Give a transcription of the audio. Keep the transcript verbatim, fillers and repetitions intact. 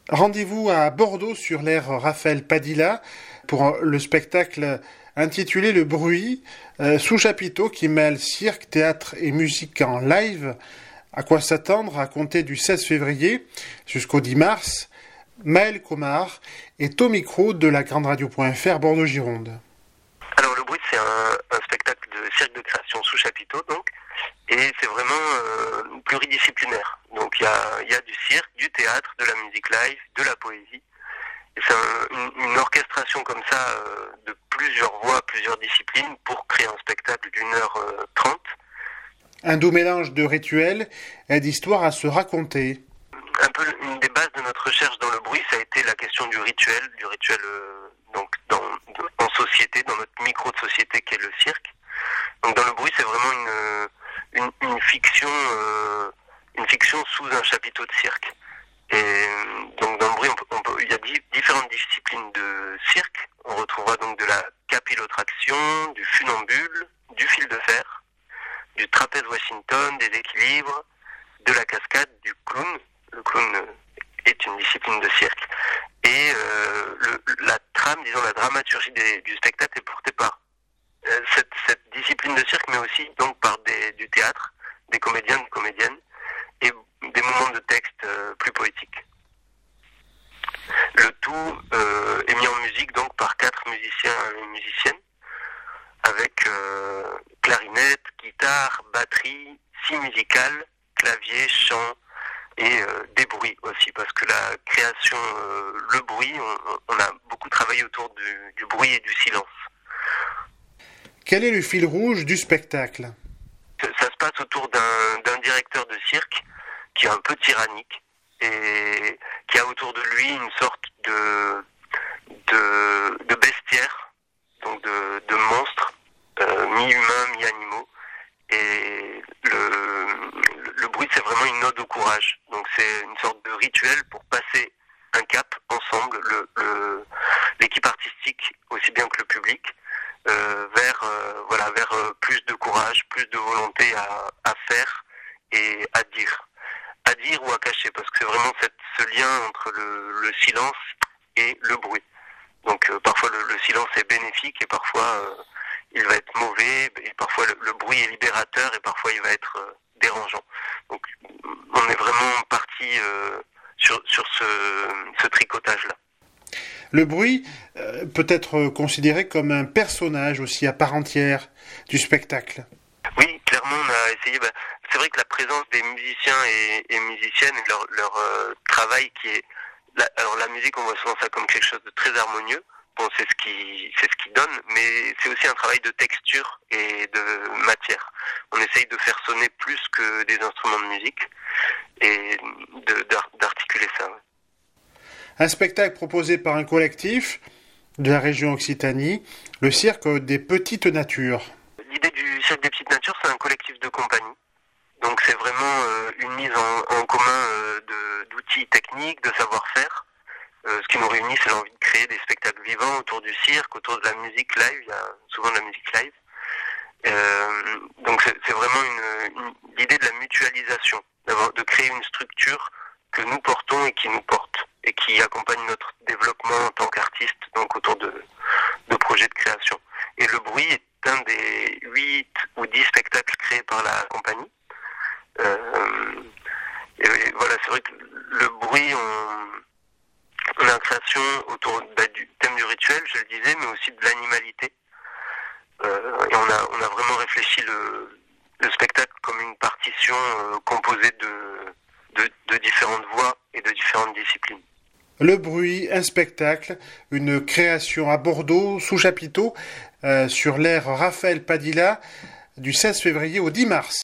Rendez-vous à Bordeaux sur l'aire Raphaël Padilla pour le spectacle intitulé Le Bruit, euh, sous chapiteau qui mêle cirque, théâtre et musique en live. À quoi s'attendre à compter du seize février jusqu'au dix mars. Maël Comard est au micro de la grande radio point f r Bordeaux-Gironde. Alors Le Bruit, c'est un, un spectacle de cirque de création sous chapiteau, donc, et c'est vraiment euh, pluridisciplinaire. Donc il y a, y a du cirque, du théâtre, de la musique live, de la poésie. Et c'est un, une, une orchestration comme ça euh, de plusieurs voix, plusieurs disciplines pour créer un spectacle d'une heure euh, trente. Un doux mélange de rituels et d'histoires à se raconter. Un peu une des bases de notre recherche dans Le Bruit, ça a été la question du rituel, du rituel euh, donc dans, en société, dans notre micro de société qu'est le cirque. Donc dans Le Bruit, c'est vraiment une, une, une fiction, euh, une fiction sous un chapiteau de cirque. Et donc dans Le Bruit, on peut, on peut, il y a di- différentes disciplines de cirque. On retrouvera donc de la capillotraction, du funambule, du fil de fer, du trapèze Washington, des équilibres, de la cascade, du clown. Le clown est une discipline de cirque. Et euh, le, la trame, disons la dramaturgie des, du spectacle est portée par euh, cette, cette discipline de cirque, mais aussi donc par des, du théâtre, des comédiens, des comédiennes, et des moments de texte euh, plus poétiques. Le tout euh, est mis en musique donc par quatre musiciens et musiciennes, avec euh, clarinette, guitare, batterie, scie musicale, clavier, chant et euh, des bruits aussi, parce que la création, euh, le bruit, on, on a beaucoup travaillé autour du, du bruit et du silence. Quel est le fil rouge du spectacle ? Ça, ça se passe autour d'un, d'un directeur de cirque qui est un peu tyrannique et qui a autour de lui une sorte de, de, de bestiaire, donc de, de monstres, euh, mi-humains, mi-animaux. Et le, le bruit, c'est vraiment une ode au courage. Donc c'est une sorte de rituel pour passer un cap ensemble, le, le, l'équipe artistique aussi bien que le public, euh, vers, euh, voilà, vers euh, plus de courage, plus de volonté à, à faire et à dire. À dire ou à cacher, parce que c'est vraiment cette, ce lien entre le, le silence et le bruit. Donc euh, parfois le, le silence est bénéfique et parfois euh, il va être mauvais, et parfois le, le bruit est libérateur et parfois il va être euh, dérangeant. Donc on est vraiment parti euh, sur, sur ce, ce tricotage-là. Le bruit euh, peut être considéré comme un personnage aussi à part entière du spectacle. Oui, clairement on a essayé, bah, c'est vrai que la présence des musiciens et, et musiciennes et leur, leur euh, travail qui est... La, alors la musique, on voit souvent ça comme quelque chose de très harmonieux. Bon, c'est ce qui, c'est ce qui donne, mais c'est aussi un travail de texture et de matière. On essaye de faire sonner plus que des instruments de musique et de, d'articuler ça. Ouais. Un spectacle proposé par un collectif de la région Occitanie, le Cirque des Petites Natures. L'idée du Cirque des Petites Natures, c'est un collectif de compagnie. Donc c'est vraiment euh, une mise en, en commun euh, de, d'outils techniques, de savoir-faire. Euh, ce qui nous réunit, c'est l'envie de créer des spectacles vivants autour du cirque, autour de la musique live. Il y a souvent de la musique live. Euh, donc c'est, c'est vraiment une, une, l'idée de la mutualisation, d'avoir, de créer une structure que nous portons et qui nous porte, et qui accompagne notre développement en tant qu'artiste, donc autour de, de projets de création. Et Le Bruit est un des huit ou dix spectacles créés par la compagnie. Euh, et, et voilà, c'est vrai que le bruit, on, on a une création autour bah, du thème du rituel, je le disais, mais aussi de l'animalité. Euh, et on a, on a vraiment réfléchi le, le spectacle comme une partition euh, composée de, de, de différentes voix et de différentes disciplines. Le Bruit, un spectacle, une création à Bordeaux, sous chapiteau, euh, sur l'aire Raphaël Padilla, du seize février au dix mars.